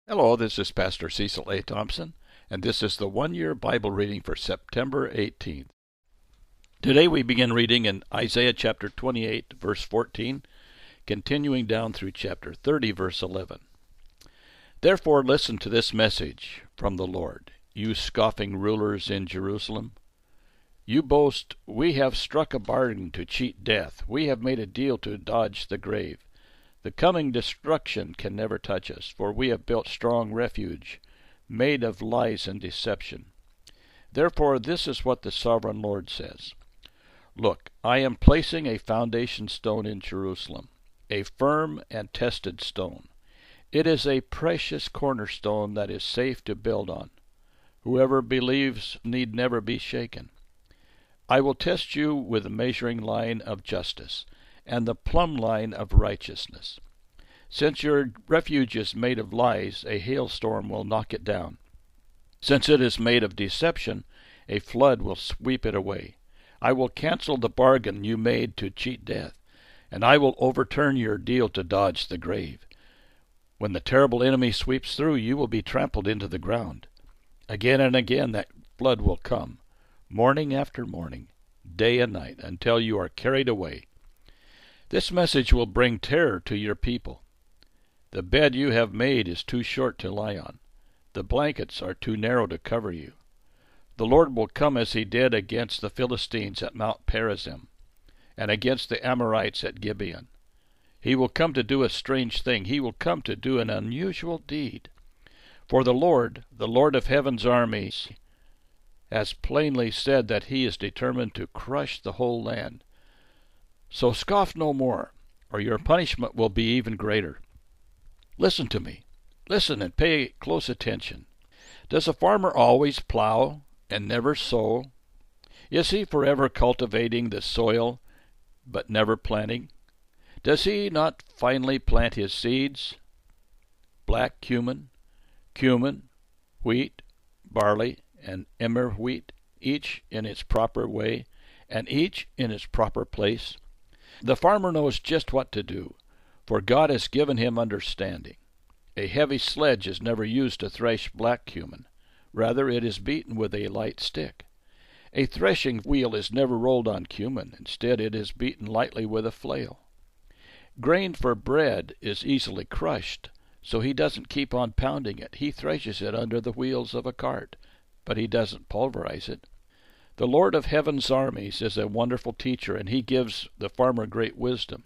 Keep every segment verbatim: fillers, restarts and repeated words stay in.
Hello, this is Pastor Cecil A. Thompson, and this is the one-year Bible reading for September eighteenth. Today we begin reading in Isaiah chapter twenty-eight, verse fourteen, continuing down through chapter thirty, verse eleven. Therefore listen to this message from the Lord, you scoffing rulers in Jerusalem. You boast, we have struck a bargain to cheat death. We have made a deal to dodge the grave. The coming destruction can never touch us, for we have built strong refuge, made of lies and deception. Therefore this is what the sovereign Lord says. Look, I am placing a foundation stone in Jerusalem, a firm and tested stone. It is a precious cornerstone that is safe to build on. Whoever believes need never be shaken. I will test you with the measuring line of justice and the plumb line of righteousness. Since your refuge is made of lies, a hailstorm will knock it down. Since it is made of deception, a flood will sweep it away. I will cancel the bargain you made to cheat death, and I will overturn your deal to dodge the grave. When the terrible enemy sweeps through, you will be trampled into the ground. Again and again that flood will come, morning after morning, day and night, until you are carried away. This message will bring terror to your people. The bed you have made is too short to lie on. The blankets are too narrow to cover you. The Lord will come as he did against the Philistines at Mount Perazim, and against the Amorites at Gibeon. He will come to do a strange thing. He will come to do an unusual deed. For the Lord, the Lord of heaven's armies, has plainly said that he is determined to crush the whole land. So scoff no more, or your punishment will be even greater. Listen to me. Listen and pay close attention. Does a farmer always plow and never sow? Is he forever cultivating the soil, but never planting? Does he not finally plant his seeds? Black cumin, cumin, wheat, barley, and emmer wheat, each in its proper way, and each in its proper place? The farmer knows just what to do, for God has given him understanding. A heavy sledge is never used to thresh black cumin. Rather, it is beaten with a light stick. A threshing wheel is never rolled on cumin. Instead, it is beaten lightly with a flail. Grain for bread is easily crushed, so he doesn't keep on pounding it. He threshes it under the wheels of a cart, but he doesn't pulverize it. The Lord of heaven's armies is a wonderful teacher, and he gives the farmer great wisdom.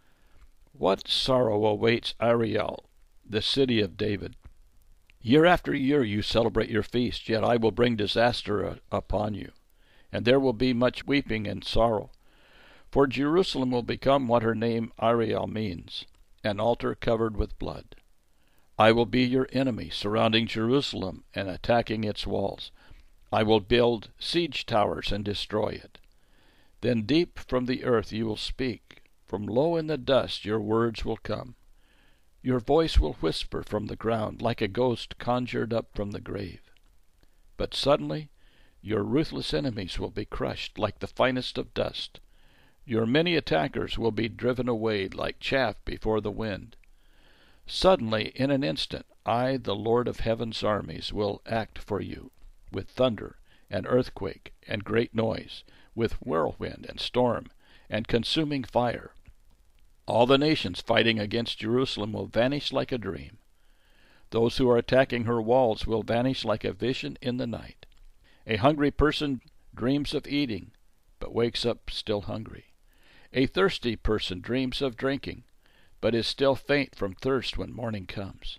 What sorrow awaits Ariel, the city of David? Year after year you celebrate your feast, yet I will bring disaster upon you, and there will be much weeping and sorrow. For Jerusalem will become what her name Ariel means, an altar covered with blood. I will be your enemy, surrounding Jerusalem and attacking its walls. I will build siege towers and destroy it. Then deep from the earth you will speak. From low in the dust your words will come. Your voice will whisper from the ground like a ghost conjured up from the grave. But suddenly your ruthless enemies will be crushed like the finest of dust. Your many attackers will be driven away like chaff before the wind. Suddenly, in an instant, I, the Lord of heaven's armies, will act for you, with thunder and earthquake and great noise, with whirlwind and storm and consuming fire. All the nations fighting against Jerusalem will vanish like a dream. Those who are attacking her walls will vanish like a vision in the night. A hungry person dreams of eating, but wakes up still hungry. A thirsty person dreams of drinking, but is still faint from thirst when morning comes.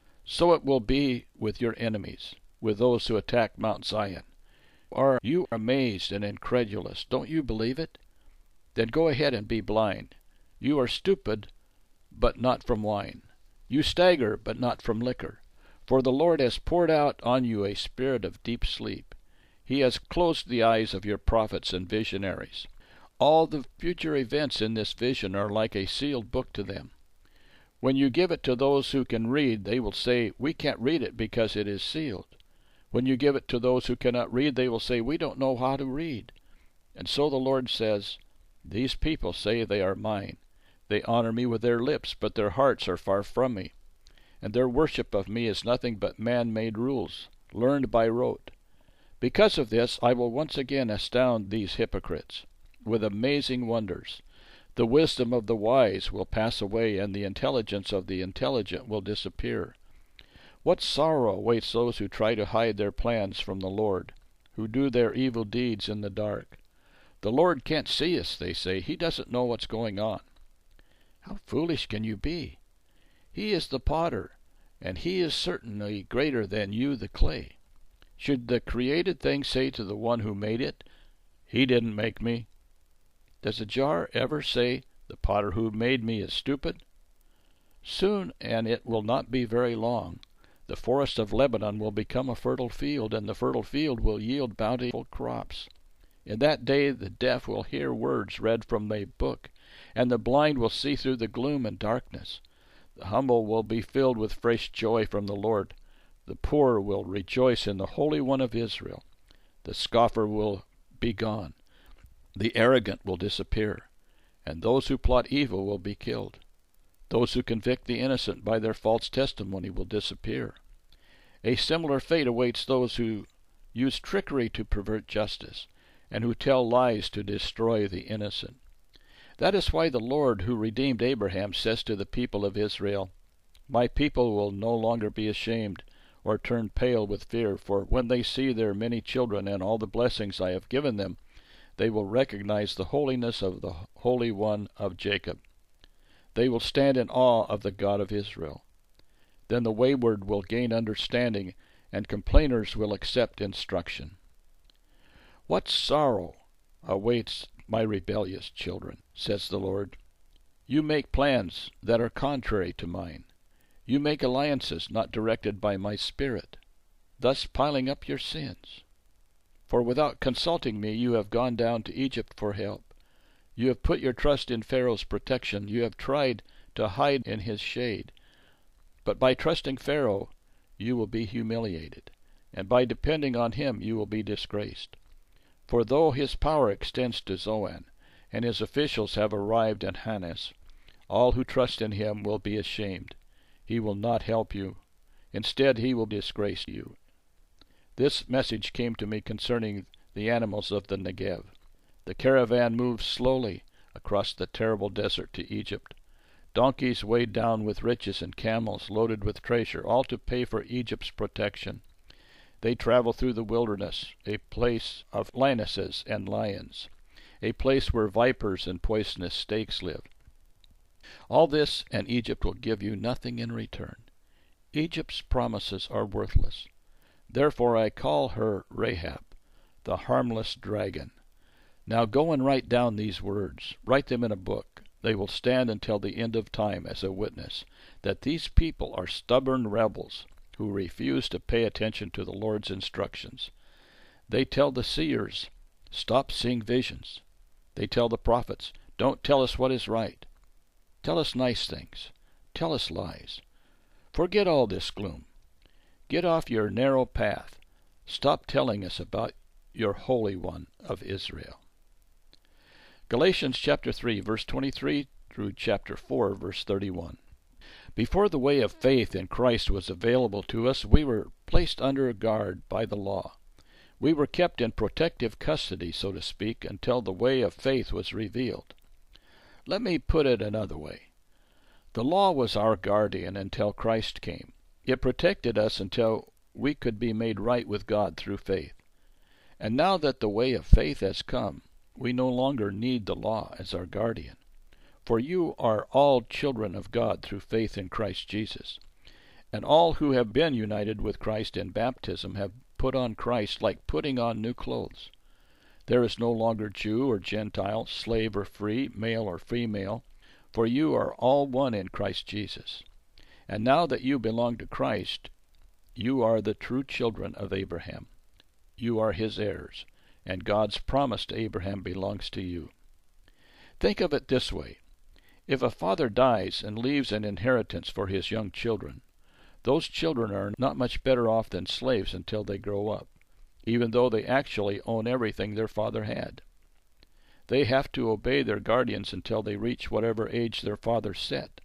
So it will be with your enemies, with those who attack Mount Zion. Are you amazed and incredulous? Don't you believe it? Then go ahead and be blind. You are stupid, but not from wine. You stagger, but not from liquor. For the Lord has poured out on you a spirit of deep sleep. He has closed the eyes of your prophets and visionaries. All the future events in this vision are like a sealed book to them. When you give it to those who can read, they will say, we can't read it because it is sealed. When you give it to those who cannot read, they will say, we don't know how to read. And so the Lord says, these people say they are mine. They honor me with their lips, but their hearts are far from me. and their worship of me is nothing but man-made rules, learned by rote. Because of this, I will once again astound these hypocrites with amazing wonders. The wisdom of the wise will pass away, and the intelligence of the intelligent will disappear. What sorrow awaits those who try to hide their plans from the Lord, who do their evil deeds in the dark. The Lord can't see us, they say. He doesn't know what's going on. How foolish can you be? He is the potter, and he is certainly greater than you, the clay. Should the created thing say to the one who made it, "He didn't make me"? Does a jar ever say, "The potter who made me is stupid"? Soon, and it will not be very long, the forest of Lebanon will become a fertile field, and the fertile field will yield bountiful crops. In that day the deaf will hear words read from a book, and the blind will see through the gloom and darkness. The humble will be filled with fresh joy from the Lord. The poor will rejoice in the Holy One of Israel. The scoffer will be gone. The arrogant will disappear, and those who plot evil will be killed. Those who convict the innocent by their false testimony will disappear. A similar fate awaits those who use trickery to pervert justice, and who tell lies to destroy the innocent. That is why the Lord who redeemed Abraham says to the people of Israel, "My people will no longer be ashamed or turn pale with fear, for when they see their many children and all the blessings I have given them, they will recognize the holiness of the Holy One of Jacob. They will stand in awe of the God of Israel. Then the wayward will gain understanding, and complainers will accept instruction." What sorrow awaits my rebellious children, says the Lord. You make plans that are contrary to mine. You make alliances not directed by my Spirit, thus piling up your sins. For without consulting me you have gone down to Egypt for help. You have put your trust in Pharaoh's protection. You have tried to hide in his shade. But by trusting Pharaoh you will be humiliated, and by depending on him you will be disgraced. For though his power extends to Zoan, and his officials have arrived at Hanes, all who trust in him will be ashamed. He will not help you. Instead, he will disgrace you. This message came to me concerning the animals of the Negev. The caravan moves slowly across the terrible desert to Egypt. Donkeys weighed down with riches and camels loaded with treasure, all to pay for Egypt's protection. They travel through the wilderness, a place of lionesses and lions, a place where vipers and poisonous snakes live. All this, and Egypt will give you nothing in return. Egypt's promises are worthless. Therefore I call her Rahab, the harmless dragon. Now go and write down these words. Write them in a book. They will stand until the end of time as a witness that these people are stubborn rebels who refuse to pay attention to the Lord's instructions. They tell the seers, "Stop seeing visions." They tell the prophets, "Don't tell us what is right. Tell us nice things. Tell us lies. Forget all this gloom. Get off your narrow path. Stop telling us about your Holy One of Israel." Galatians chapter three, verse twenty-three through chapter four, verse thirty-one. Before the way of faith in Christ was available to us, we were placed under guard by the law. We were kept in protective custody, so to speak, until the way of faith was revealed. Let me put it another way. The law was our guardian until Christ came. It protected us until we could be made right with God through faith. And now that the way of faith has come, we no longer need the law as our guardian. For you are all children of God through faith in Christ Jesus. And all who have been united with Christ in baptism have put on Christ like putting on new clothes. There is no longer Jew or Gentile, slave or free, male or female, for you are all one in Christ Jesus. And now that you belong to Christ, you are the true children of Abraham. You are his heirs, and God's promise to Abraham belongs to you. Think of it this way. If a father dies and leaves an inheritance for his young children, those children are not much better off than slaves until they grow up, even though they actually own everything their father had. They have to obey their guardians until they reach whatever age their father set,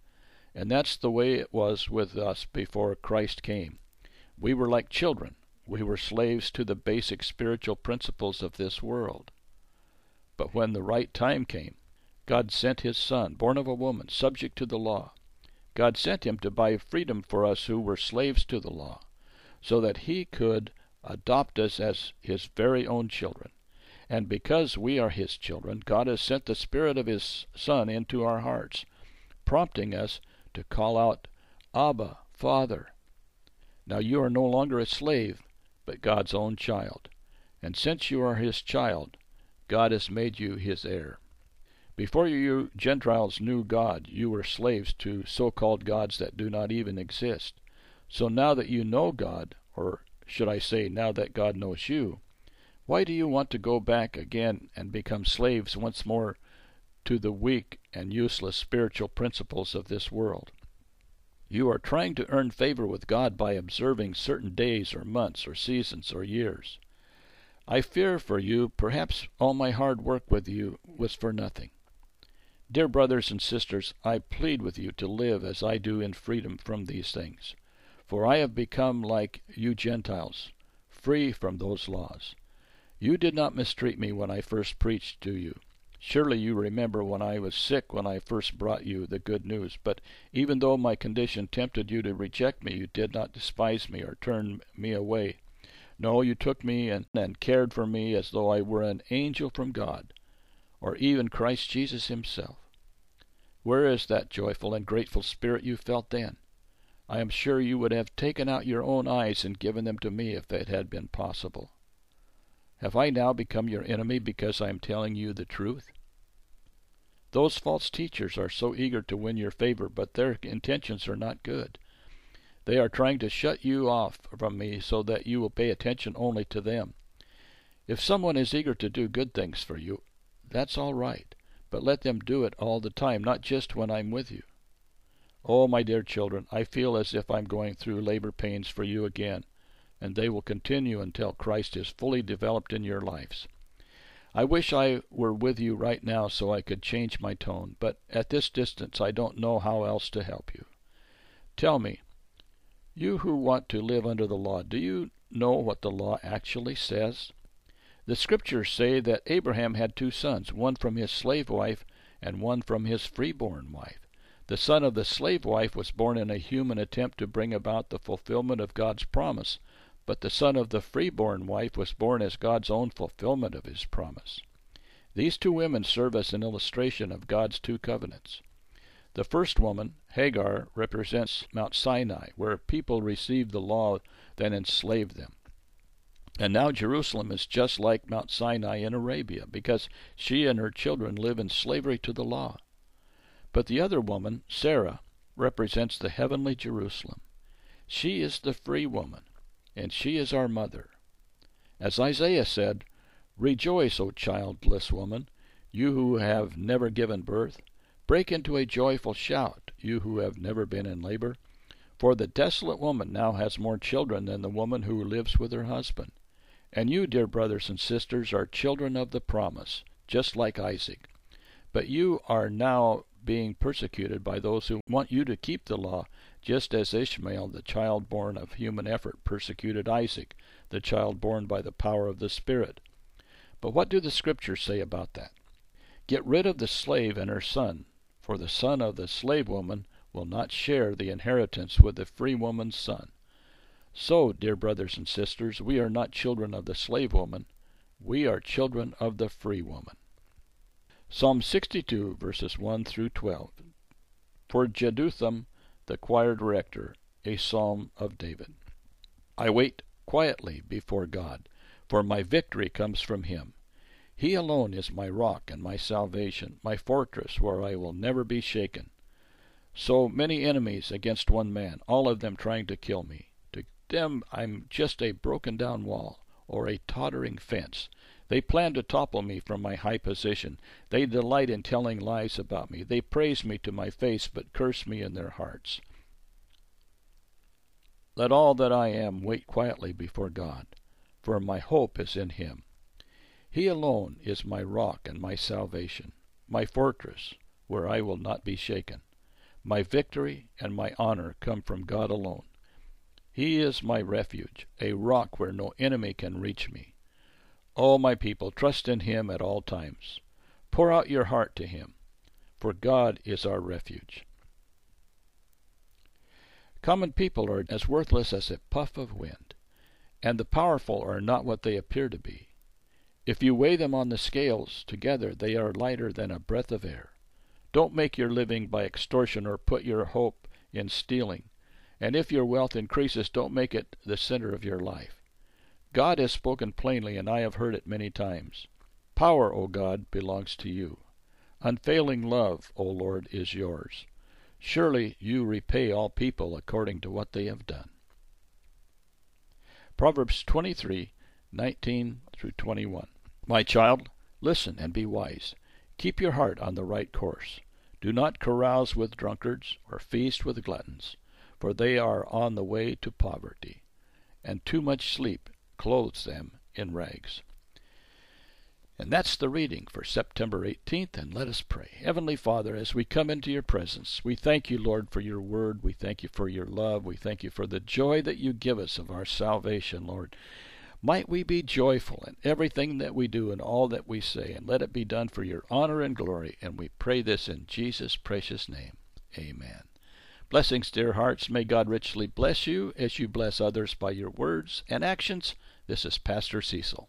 And that's the way it was with us before Christ came. We were like children. We were slaves to the basic spiritual principles of this world. But when the right time came, God sent His Son, born of a woman, subject to the law. God sent Him to buy freedom for us who were slaves to the law, so that He could adopt us as His very own children. And because we are His children, God has sent the Spirit of His Son into our hearts, prompting us to call out, Abba, Father. Now you are no longer a slave, but God's own child. And since you are His child, God has made you His heir. Before you Gentiles knew God, you were slaves to so-called gods that do not even exist. So now that you know God, or should I say now that God knows you, why do you want to go back again and become slaves once more to the weak and useless spiritual principles of this world? You are trying to earn favor with God by observing certain days or months or seasons or years. I fear for you, perhaps all my hard work with you was for nothing. Dear brothers and sisters, I plead with you to live as I do in freedom from these things. For I have become like you Gentiles, free from those laws. You did not mistreat me when I first preached to you. Surely you remember when I was sick when I first brought you the good news. But even though my condition tempted you to reject me, you did not despise me or turn me away. No, you took me and, and cared for me as though I were an angel from God, or even Christ Jesus Himself. Where is that joyful and grateful spirit you felt then? I am sure you would have taken out your own eyes and given them to me if it had been possible. Have I now become your enemy because I am telling you the truth? Those false teachers are so eager to win your favor, but their intentions are not good. They are trying to shut you off from me so that you will pay attention only to them. If someone is eager to do good things for you, that's all right, but let them do it all the time, not just when I'm with you. Oh, my dear children, I feel as if I'm going through labor pains for you again, and they will continue until Christ is fully developed in your lives. I wish I were with you right now so I could change my tone, but at this distance I don't know how else to help you. Tell me, you who want to live under the law, do you know what the law actually says? The Scriptures say that Abraham had two sons, one from his slave wife and one from his freeborn wife. The son of the slave wife was born in a human attempt to bring about the fulfillment of God's promise, but the son of the freeborn wife was born as God's own fulfillment of His promise. These two women serve as an illustration of God's two covenants. The first woman, Hagar, represents Mount Sinai, where people received the law that enslaved them. And now Jerusalem is just like Mount Sinai in Arabia, because she and her children live in slavery to the law. But the other woman, Sarah, represents the heavenly Jerusalem. She is the free woman, and she is our mother. As Isaiah said, "Rejoice, O childless woman, you who have never given birth. Break into a joyful shout, you who have never been in labor. For the desolate woman now has more children than the woman who lives with her husband. And you, dear brothers and sisters, are children of the promise, just like Isaac. But you are now being persecuted by those who want you to keep the law, just as Ishmael, the child born of human effort, persecuted Isaac, the child born by the power of the Spirit. But what do the Scriptures say about that? Get rid of the slave and her son, for the son of the slave woman will not share the inheritance with the free woman's son. So, dear brothers and sisters, we are not children of the slave woman, we are children of the free woman." Psalm sixty-two, verses one through twelve. For Jeduthun, the choir director, a psalm of David. I wait quietly before God, for my victory comes from Him. He alone is my rock and my salvation, my fortress where I will never be shaken. So many enemies against one man, all of them trying to kill me. To them I'm just a broken-down wall, or a tottering fence. They plan to topple me from my high position. They delight in telling lies about me. They praise me to my face, but curse me in their hearts. Let all that I am wait quietly before God, for my hope is in Him. He alone is my rock and my salvation, my fortress, where I will not be shaken. My victory and my honor come from God alone. He is my refuge, a rock where no enemy can reach me. O my people, trust in him at all times. Pour out your heart to him, for God is our refuge. Common people are as worthless as a puff of wind, and the powerful are not what they appear to be. If you weigh them on the scales together, they are lighter than a breath of air. Don't make your living by extortion or put your hope in stealing. And if your wealth increases, don't make it the center of your life. God has spoken plainly, and I have heard it many times. Power, O God, belongs to you. Unfailing love, O Lord, is yours. Surely you repay all people according to what they have done. Proverbs twenty-three, nineteen through twenty-one. My child, listen and be wise. Keep your heart on the right course. Do not carouse with drunkards or feast with gluttons, for they are on the way to poverty, and too much sleep clothes them in rags. And that's the reading for September eighteenth, and let us pray. Heavenly Father, as we come into your presence, we thank you, Lord, for your word. We thank you for your love. We thank you for the joy that you give us of our salvation, Lord. Might we be joyful in everything that we do and all that we say, and let it be done for your honor and glory. And we pray this in Jesus' precious name. Amen. Blessings, dear hearts. May God richly bless you as you bless others by your words and actions. This is Pastor Cecil.